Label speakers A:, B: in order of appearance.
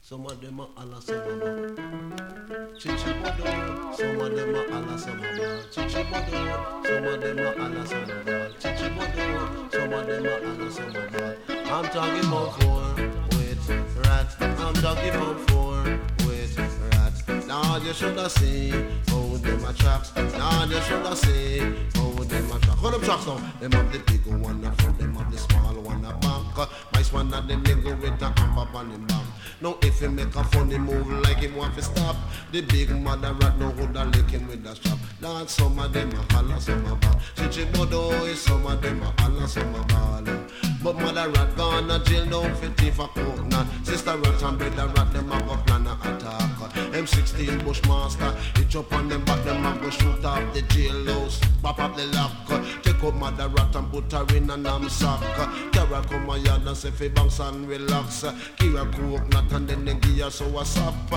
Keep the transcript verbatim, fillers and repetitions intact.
A: Some of them are Allah Sababa. Chichi Bodo. Some of them are Allah Sababa. Chichi Bodo. Some of them are Allah Sababa. Chichi Bodo. Some of them are Allah Sababa. I'm talking about four with rats. I'm talking about four with rats. Now you should have seen how them a tracks. Now you should have seen how them a tracks. How them tracks now? Them have the big one up front, them have the small one up back. My one of them nigga with the amber on him back. Now if he make a funny move like him want to stop, the big mother rat no woulda lick him with a strap. Dance some of them a holla, some a ball. Chichi Bodo is some of them a holla, some a ball. But mother rat gone a jail down for thief a coconut. Sister rat and brother rat them a go plan a attack. M sixteen Bushmaster, hitch up on them back them a go shoot up the jailhouse, pop up the lock. Take up mother rat and put her in a nam sack. Kara come a yard and say fi bounce and relax. Kira coconut and then they give her so a sap.